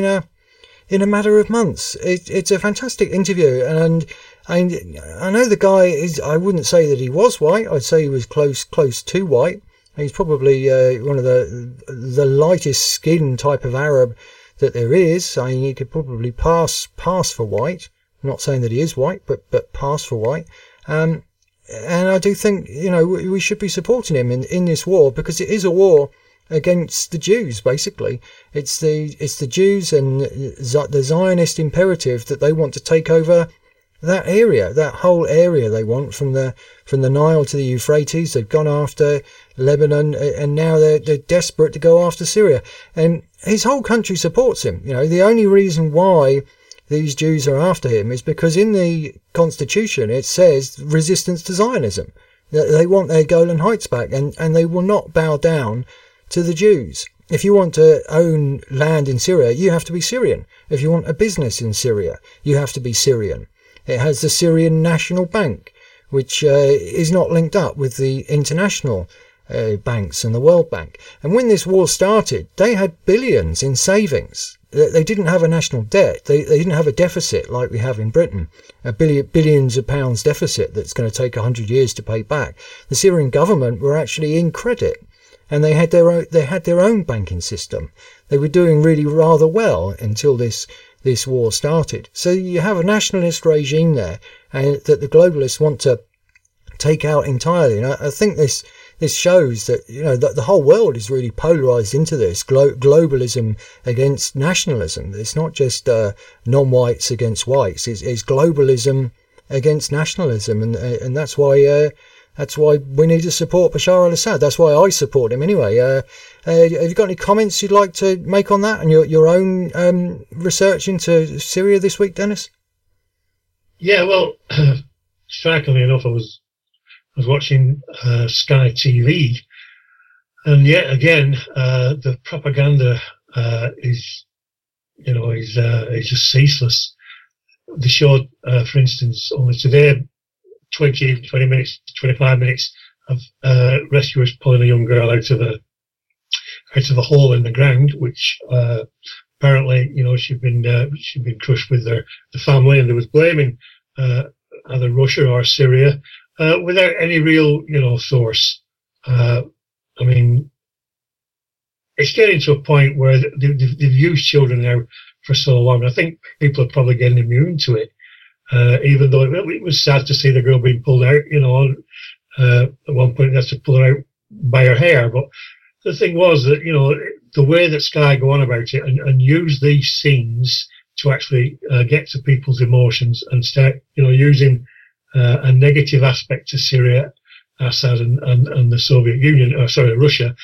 a matter of months. It's a fantastic interview, and I know the guy is, I wouldn't say that he was white, I'd say he was close to white. He's probably one of the lightest skin type of Arab that there is. I mean, he could probably pass for white. I'm not saying that he is white, but pass for white. And I do think, we should be supporting him in this war, because it is a war against the Jews, basically. It's the Jews and the Zionist imperative that they want to take over that area, that whole area they want, from the Nile to the Euphrates. They've gone after Lebanon, and now they're desperate to go after Syria. And his whole country supports him. The only reason why these Jews are after him is because in the Constitution it says resistance to Zionism. They want their Golan Heights back, and they will not bow down to the Jews. If you want to own land in Syria, you have to be Syrian. If you want a business in Syria, you have to be Syrian. It has the Syrian National Bank, which is not linked up with the international banks and the World Bank. And when this war started, they had billions in savings. They didn't have a national debt. They didn't have a deficit like we have in Britain, billions of pounds deficit that's going to take 100 years to pay back. The Syrian government were actually in credit, and they had their own banking system. They were doing really rather well until this war started. So you have a nationalist regime there, and that the globalists want to take out entirely. And I think this shows that that the whole world is really polarized into this globalism against nationalism. It's not just non-whites against whites. It's globalism against nationalism, and that's why we need to support Bashar al-Assad. That's why I support him anyway. Have you got any comments you'd like to make on that and your own research into Syria this week, Dennis? Yeah, well, strikingly enough, I was watching Sky TV, and yet again, the propaganda is just ceaseless. They showed, for instance, only today, 20 minutes, 25 minutes of rescuers pulling a young girl out of a hole in the ground, which apparently, she'd been crushed with the family, and there was blaming either Russia or Syria without any real, source. I mean, it's getting to a point where they've used children now for so long. I think people are probably getting immune to it. Even though it was sad to see the girl being pulled out, at one point they had to pull her out by her hair. But the thing was that, the way that Sky go on about it and use these scenes to actually get to people's emotions and start, using a negative aspect to Syria, Assad and the Soviet Union, Russia,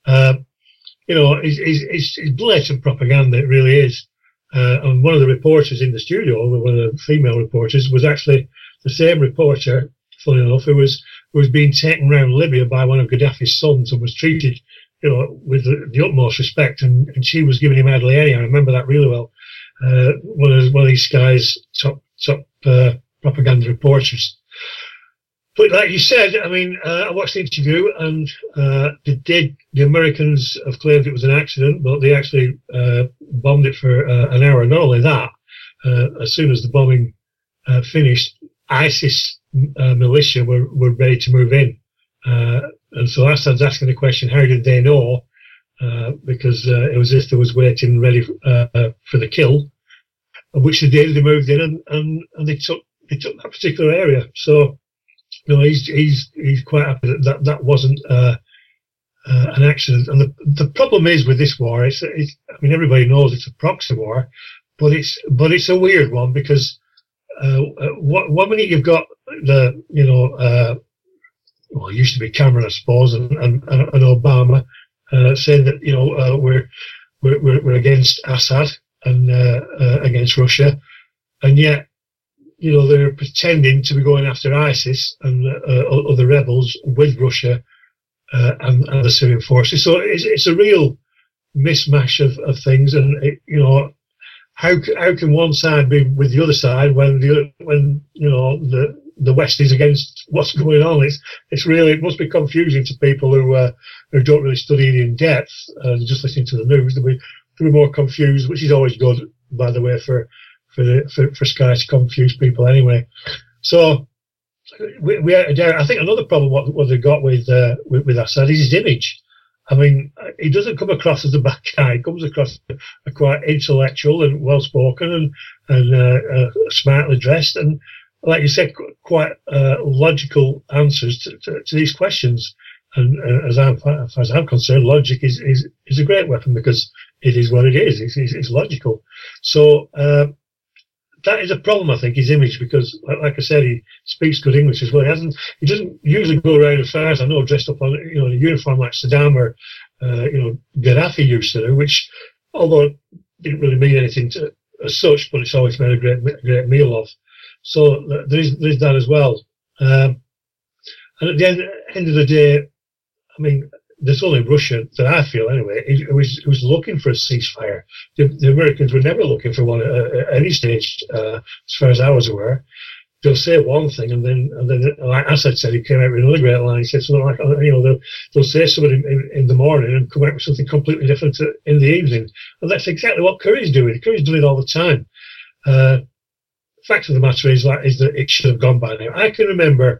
is blatant propaganda. It really is. And one of the reporters in the studio, one of the female reporters, was actually the same reporter, funny enough, who was being taken around Libya by one of Gaddafi's sons and was treated, with the utmost respect. And she was giving him Adliani. I remember that really well. One of these guys, top propaganda reporters. But like you said, I watched the interview, and the Americans have claimed it was an accident, but they actually bombed it for an hour. Not only that, as soon as the bombing finished, ISIS militia were ready to move in. And so Assad's asking the question, how did they know? Because it was as if they was waiting ready for the kill, which they did. They moved in and they took that particular area. So, he's quite happy that wasn't an accident. And the problem is with this war, everybody knows it's a proxy war, but it's a weird one because one minute you've got it used to be Cameron, I suppose, and Obama saying that we're against Assad and against Russia, and yet they're pretending to be going after ISIS and other rebels with Russia and the Syrian forces. So it's a real mismatch of things, and how can one side be with the other side when the West is against what's going on? It must be confusing to people who don't really study it in depth. Just listening to the news, they'll be more confused, which is always good, by the way, for Sky to confuse people anyway. So I think another problem what they got with Assad is his image. He doesn't come across as a bad guy. He comes across as quite intellectual and well-spoken and smartly dressed, and like you said, quite logical answers to these questions. And as far as I'm concerned, logic is a great weapon because it is what it is. It's logical. So that is a problem, I think, his image, because, like I said, he speaks good English as well. He doesn't usually go around, as far as I know, dressed up on in a uniform like Saddam or Gaddafi used to do, which, although it didn't really mean anything as such, but it's always made a great meal of. So there's that as well. And at the end of the day, there's only Russia that I feel anyway who was looking for a ceasefire. The Americans were never looking for one at any stage, as far as I was aware. They'll say one thing, and then like Assad said, he came out with another great line. He said something like, they'll say something in the morning and come out with something completely different in the evening. And that's exactly what Curry's doing. Curry's doing it all the time. Fact of the matter is that it should have gone by now. I can remember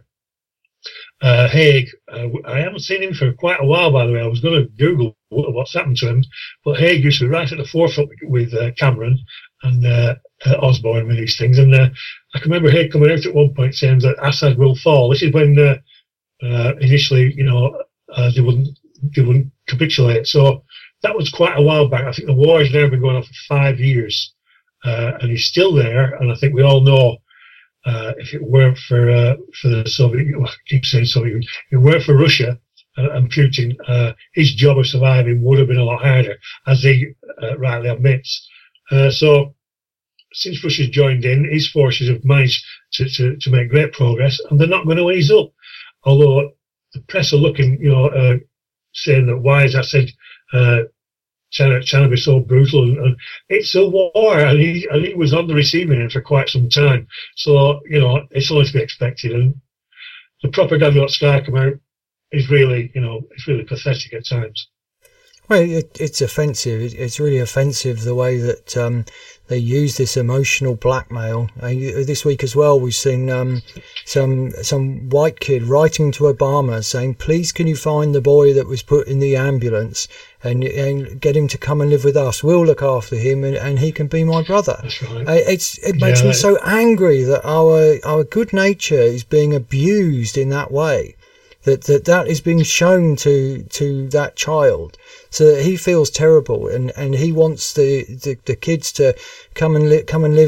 Haig. I haven't seen him for quite a while, by the way. I was going to Google what's happened to him, but Haig used to be right at the forefront with Cameron and Osborne with these things. And I can remember Haig coming out at one point saying that Assad will fall. This is when initially, they wouldn't capitulate. So that was quite a while back. I think the war has now been going on for 5 years. And he's still there, and I think we all know if it weren't for the Soviet, I keep saying Soviet, if it weren't for Russia and Putin, his job of surviving would have been a lot harder, as he rightly admits. So since Russia's joined in, his forces have managed to make great progress, and they're not going to ease up. Although the press are looking, saying that why is Assad trying to be so brutal, and it's a war, and he was on the receiving end for quite some time. So it's only to be expected. And the propaganda that Sky come out is really, it's really pathetic at times. Well, it's offensive. It's really offensive the way that they use this emotional blackmail. This week as well, we've seen some white kid writing to Obama saying, "Please, can you find the boy that was put in the ambulance and get him to come and live with us? We'll look after him, and he can be my brother." That's right. It makes me so angry that our good nature is being abused in that way. that is being shown to that child, so that he feels terrible, and he wants the kids to come and live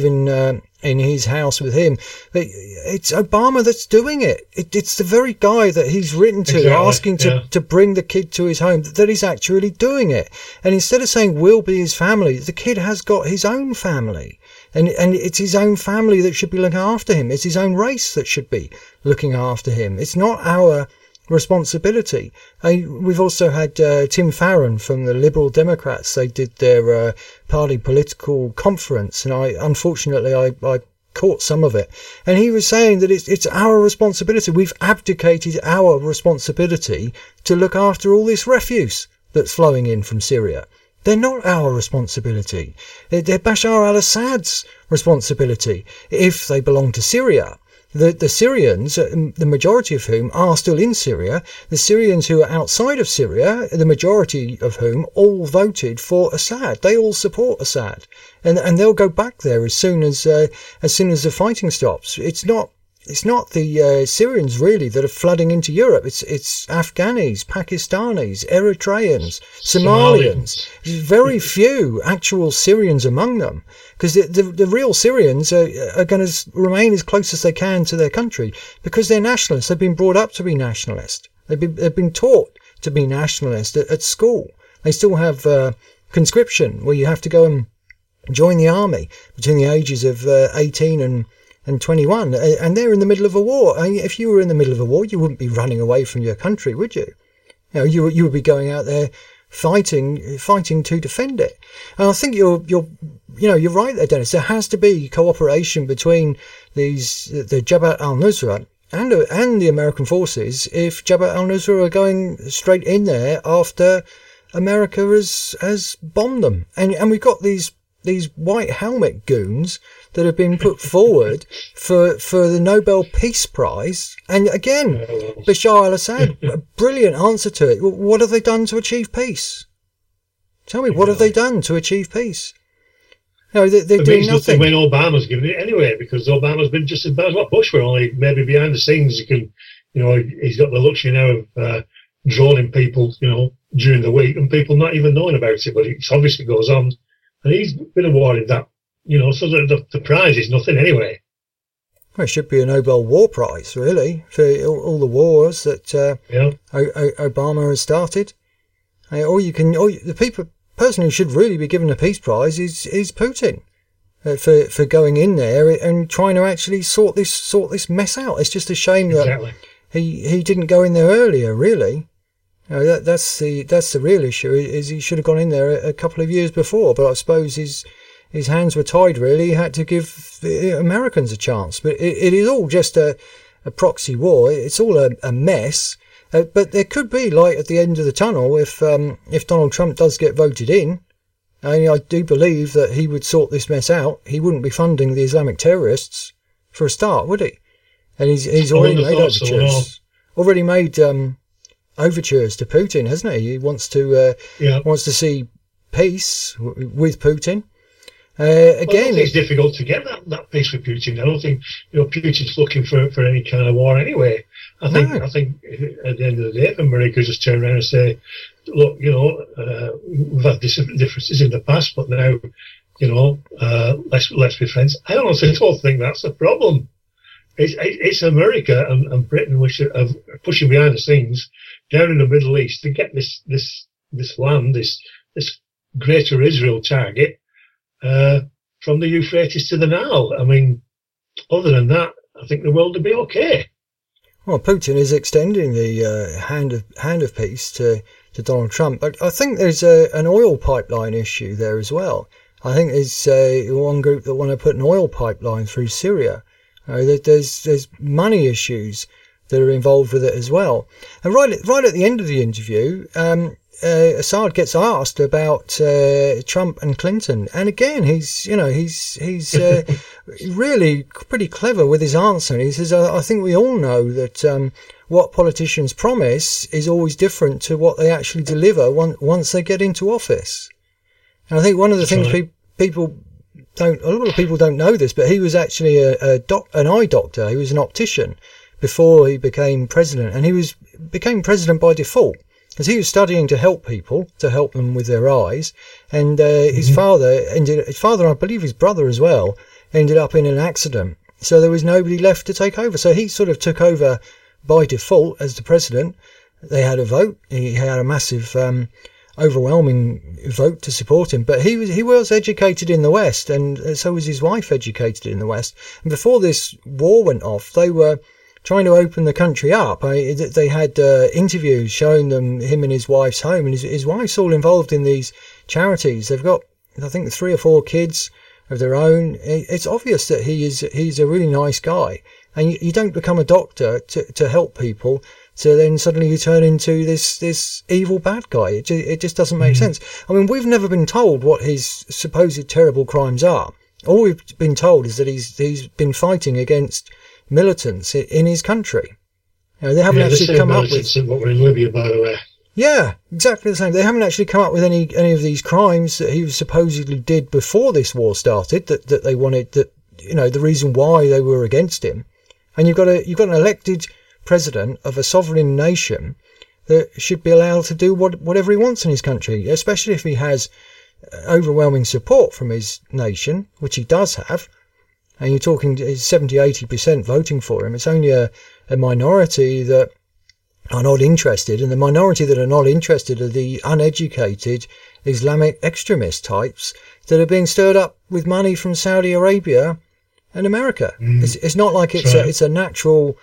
in his house with him. But it's Obama that's doing it. It's the very guy that he's written to, exactly, asking to bring the kid to his home, that he's actually doing it. And instead of saying we'll be his family, the kid has got his own family. And it's his own family that should be looking after him. It's his own race that should be looking after him. It's not our responsibility. We've also had Tim Farron from the Liberal Democrats. They did their party political conference, and unfortunately I caught some of it, and he was saying that it's our responsibility. We've abdicated our responsibility to look after all this refuse that's flowing in from Syria. They're not our responsibility. They're Bashar al-Assad's responsibility if they belong to Syria. The Syrians, the majority of whom are still in Syria, the Syrians who are outside of Syria, the majority of whom all voted for Assad. They all support Assad, and they'll go back there as soon as the fighting stops. It's not the Syrians really that are flooding into Europe. It's Afghanis, Pakistanis, Eritreans, Somalians. There's very few actual Syrians among them, because the real Syrians are going to remain as close as they can to their country because they're nationalists. They've been brought up to be nationalist. They've been taught to be nationalist at school. They still have conscription, where you have to go and join the army between the ages of 18 and 21, and they're in the middle of a war. I mean, if you were in the middle of a war, you wouldn't be running away from your country, would you? You would be going out there fighting to defend it. And I think you're right there, Dennis. There has to be cooperation between the Jabhat al-Nusra and the American forces if Jabhat al-Nusra are going straight in there after America has bombed them. And we've got these white helmet goons that have been put forward for the Nobel Peace Prize. And again, Bashar al-Assad, a brilliant answer to it. What have they done to achieve peace? Tell me, what have they done to achieve peace? They're doing nothing. When Obama's given it anyway, because Obama's been just as bad as what Bush were, only maybe behind the scenes he's got the luxury now of droning people, during the week, and people not even knowing about it, but it obviously goes on. And he's been awarded that, so the prize is nothing anyway. Well, it should be a Nobel War Prize, really, for all the wars that Obama has started. The person who should really be given a Peace Prize is Putin for going in there and trying to actually sort this mess out. It's just a shame that he didn't go in there earlier, really. That's the real issue. Is he should have gone in there a couple of years before, but I suppose his hands were tied. Really, he had to give the Americans a chance. But it is all just a proxy war. It's all a mess. But there could be light at the end of the tunnel if Donald Trump does get voted in. I do believe that he would sort this mess out. He wouldn't be funding the Islamic terrorists for a start, would he? And he's already made overtures. Already made overtures to Putin, hasn't he? He wants to see peace with Putin. Again, it's difficult to get that peace with Putin. I don't think Putin's looking for any kind of war anyway. I think at the end of the day, if America just turn around and say, look, we've had differences in the past, but now, let's be friends. I don't think that's a problem. It's America and Britain which are pushing behind the scenes down in the Middle East to get this land, this greater Israel target, from the Euphrates to the Nile. I mean, other than that, I think the world would be okay. Well, Putin is extending the hand of peace to Donald Trump, but I think there's an oil pipeline issue there as well. I think there's one group that want to put an oil pipeline through Syria. There's money issues that are involved with it as well. And right at the end of the interview, Assad gets asked about Trump and Clinton, and again he's really pretty clever with his answer. And he says, "I think we all know that what politicians promise is always different to what they actually deliver once they get into office." And I think one of the things a lot of people don't know this, but he was actually an eye doctor. He was an optician before he became president, and he was became president by default, because he was studying to help people, to help them with their eyes, and his father, I believe his brother as well, ended up in an accident. So there was nobody left to take over. So he sort of took over by default as the president. They had a vote. He had a massive, overwhelming vote to support him. But he was educated in the West, and so was his wife educated in the West. And before this war went off, they were trying to open the country up. They had interviews showing them him and his wife's home, and his wife's all involved in these charities. They've got, I think, 3 or 4 kids of their own. It's obvious that he's a really nice guy, and you don't become a doctor to help people, so then suddenly you turn into this evil bad guy. It just doesn't make sense. I mean, we've never been told what his supposed terrible crimes are. All we've been told is that he's been fighting against militants in his country. They haven't actually come up with what were in Libya, by the way. Yeah, exactly the same. They haven't actually come up with any of these crimes that he supposedly did before this war started, that they wanted, that, the reason why they were against him. And you've got an elected president of a sovereign nation that should be allowed to do whatever he wants in his country, especially if he has overwhelming support from his nation, which he does have. And you're talking 70-80% voting for him. It's only a minority that are not interested, and the minority that are not interested are the uneducated Islamic extremist types that are being stirred up with money from Saudi Arabia and America. It's not like it's a natural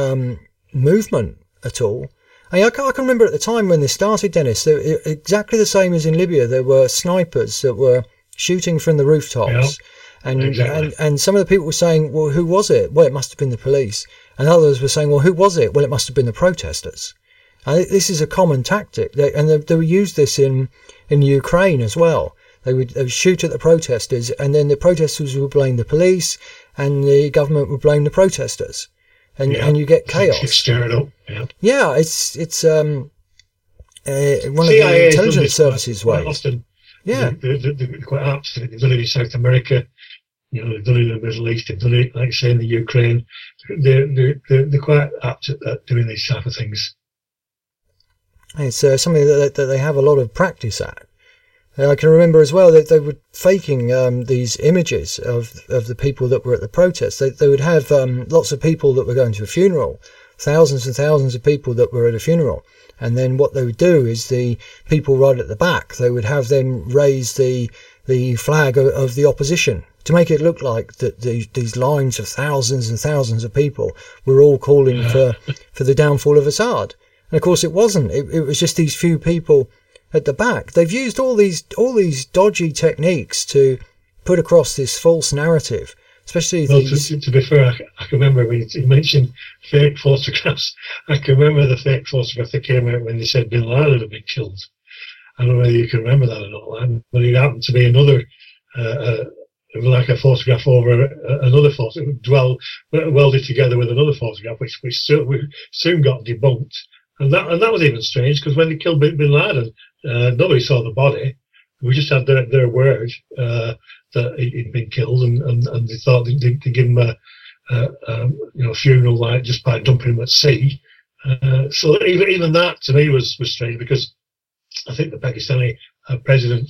movement at all. I can remember at the time when this started, Dennis, exactly the same as in Libya. There were snipers that were shooting from the rooftops. Yeah. And some of the people were saying, well, who was it? Well, it must have been the police. And others were saying, well, who was it? Well, it must have been the protesters. And this is a common tactic. They would use this in Ukraine as well. They would shoot at the protesters, and then the protesters would blame the police, and the government would blame the protesters. And you get chaos. Stir it up. Yeah, it's one of the intelligence services ways. Often, yeah, they're quite apt. They've done it in South America. They've done it in the Middle East. They've done it, like say, in the Ukraine. They're quite apt at doing these type of things. It's something that they have a lot of practice at. I can remember as well that they were faking these images of the people that were at the protest. They would have lots of people that were going to a funeral, thousands and thousands of people that were at a funeral. And then what they would do is the people right at the back, they would have them raise the flag of the opposition to make it look like that these lines of thousands and thousands of people were all calling for the downfall of Assad. And of course it wasn't. It was just these few people at the back. They've used all these dodgy techniques to put across this false narrative, especially to be fair, I can remember when you mentioned fake photographs. I can remember the fake photograph that came out when they said Bin Laden had been killed. I don't know whether you can remember that or not, but it happened to be another like a photograph over another photograph, welded together with another photograph, which soon got debunked. And that was even strange, because when they killed Bin Laden, nobody saw the body. We just had their word that he'd been killed, and they thought they'd give him a funeral like just by dumping him at sea. So even that to me was strange, because I think the Pakistani president,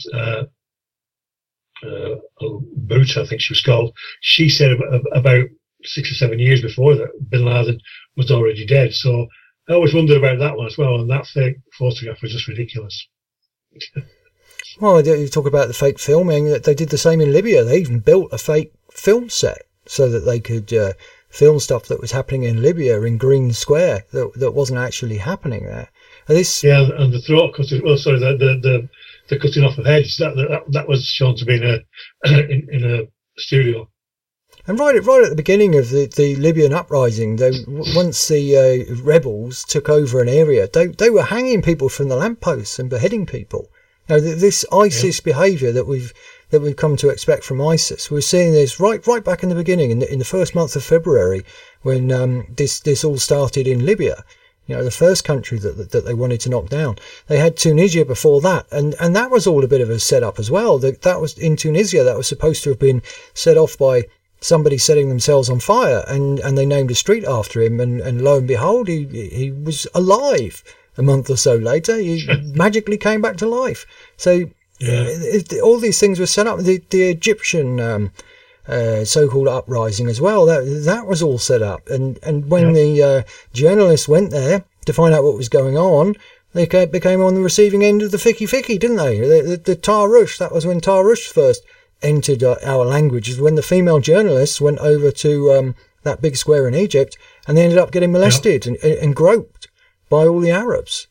Bhutto, I think she was called, she said about 6 or 7 years before that Bin Laden was already dead. So I always wondered about that one as well, and that fake photograph was just ridiculous. Well, you talk about the fake filming. They did the same in Libya. They even built a fake film set so that they could film stuff that was happening in Libya in Green Square that wasn't actually happening there. And and the throat cutting. Well, sorry, the cutting off of heads. That was shown to be in a studio. And right at the beginning of the Libyan uprising, once the rebels took over an area, they were hanging people from the lampposts and beheading people. Now, this ISIS behaviour that we've come to expect from ISIS, we're seeing this right back in the beginning, in the first month of February, when this all started in Libya. The first country that they wanted to knock down. They had Tunisia before that, and that was all a bit of a setup as well. That was in Tunisia. That was supposed to have been set off by somebody setting themselves on fire, and they named a street after him, and lo and behold, he was alive a month or so later. He magically came back to life. So all these things were set up. The Egyptian so-called uprising as well, that was all set up, and when the journalists went there to find out what was going on, they became on the receiving end of the ficky, didn't they? The Tarush, that was when Tarush first entered our languages, when the female journalists went over to that big square in Egypt, and they ended up getting molested and groped by all the Arabs.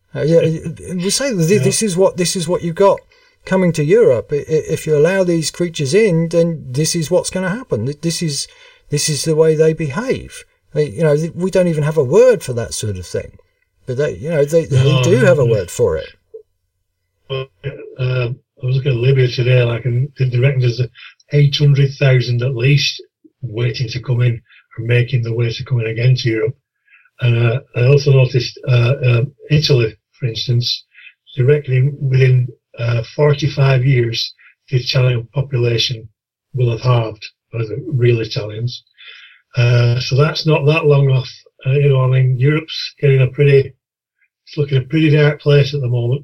We say this is what you've got coming to Europe. If you allow these creatures in, then this is what's going to happen. This is the way they behave. We don't even have a word for that sort of thing, but they do have a word for it. Well, I was looking at Libya today, they reckon there's 800,000 at least waiting to come in, or making the way to come in again to Europe. And I also noticed Italy, for instance, they reckon within 45 years the Italian population will have halved, or the real Italians. So that's not that long off. Europe's it's looking a pretty dark place at the moment.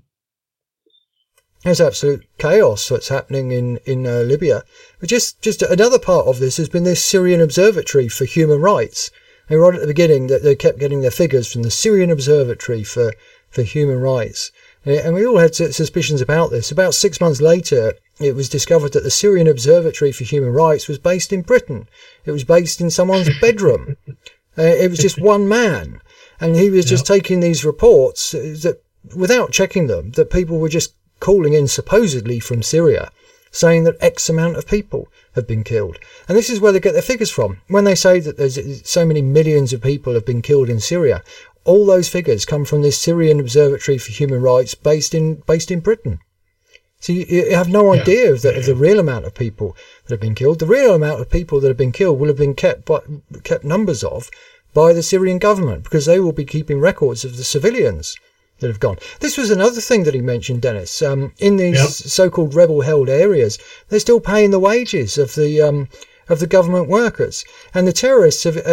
There's absolute chaos that's happening in Libya. But just another part of this has been this Syrian Observatory for Human Rights. And right at the beginning, that they kept getting their figures from the Syrian Observatory for Human Rights. And we all had suspicions about this. About 6 months later, it was discovered that the Syrian Observatory for Human Rights was based in Britain. It was based in someone's bedroom. It was just one man. And he was just taking these reports that, without checking them, that people were just calling in supposedly from Syria, saying that X amount of people have been killed. And this is where they get their figures from. When they say that there's so many millions of people have been killed in Syria, all those figures come from this Syrian Observatory for Human Rights based in Britain. So you have no idea of the real amount of people that have been killed. The real amount of people that have been killed will have been kept numbers of by the Syrian government, because they will be keeping records of the civilians that have gone. This was another thing that he mentioned, Dennis. In these so-called rebel-held areas, they're still paying the wages of the government workers, and the terrorists have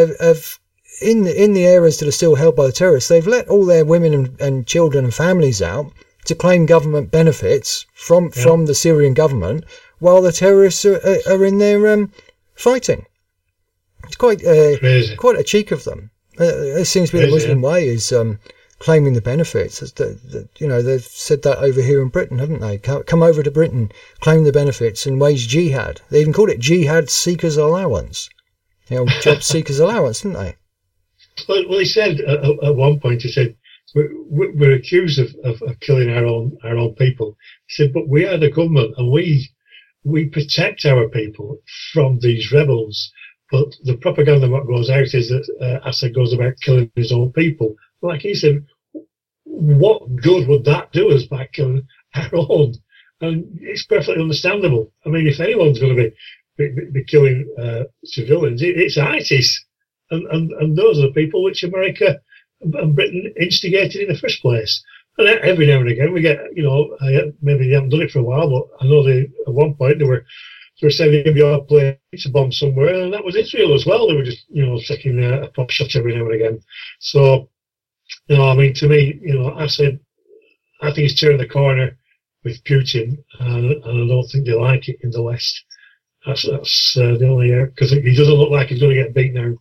in the areas that are still held by the terrorists, they've let all their women and children and families out to claim government benefits from the Syrian government, while the terrorists are in there fighting. It's quite a cheek of them. It seems to be the Muslim way, is claiming the benefits. They've said that over here in Britain, haven't they? Come over to Britain, claim the benefits, and wage jihad. They even called it jihad seekers allowance. Job seekers allowance, didn't they? Well, he said at one point, he said, we're accused of killing our own people. He said, but we are the government, and we protect our people from these rebels. But the propaganda what goes out is that Assad goes about killing his own people. Like he said, what good would that do us by killing our own? And it's perfectly understandable. I mean, if anyone's going to be killing civilians, it's ISIS. And those are the people which America and Britain instigated in the first place. And every now and again we get, maybe they haven't done it for a while, but I know at one point they were sending your plane to bomb somewhere, and that was Israel as well. They were just, taking a pop shot every now and again. So, to me, Assad, I think he's turning the corner with Putin, and I don't think they like it in the West. That's the only, because he doesn't look like he's going to get beat now.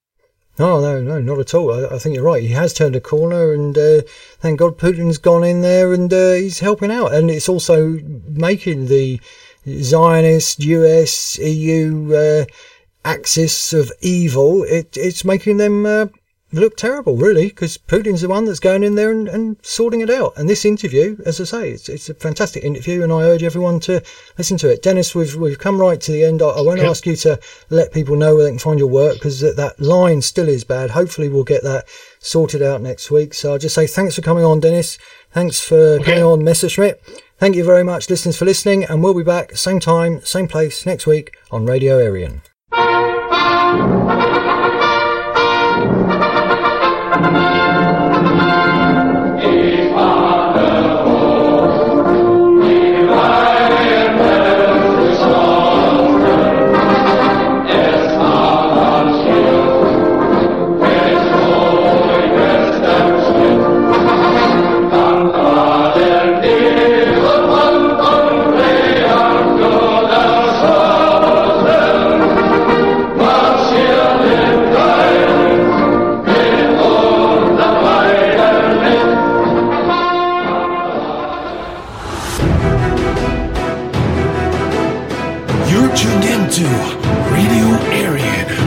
No, not at all. I think you're right. He has turned a corner, and thank God Putin's gone in there and he's helping out. And it's also making the Zionist, US, EU axis of evil, it's making them look terrible, really, because Putin's the one that's going in there and sorting it out. And this interview, as I say, it's a fantastic interview, and I urge everyone to listen to it. Dennis, we've come right to the end. I won't ask you to let people know where they can find your work, because that line still is bad. Hopefully we'll get that sorted out next week. So I'll just say thanks for coming on, Dennis. Thanks for coming on, Messerschmitt. Thank you very much, listeners, for listening, and we'll be back same time, same place next week on Radio Aryan. You're tuned into Radio Aryan.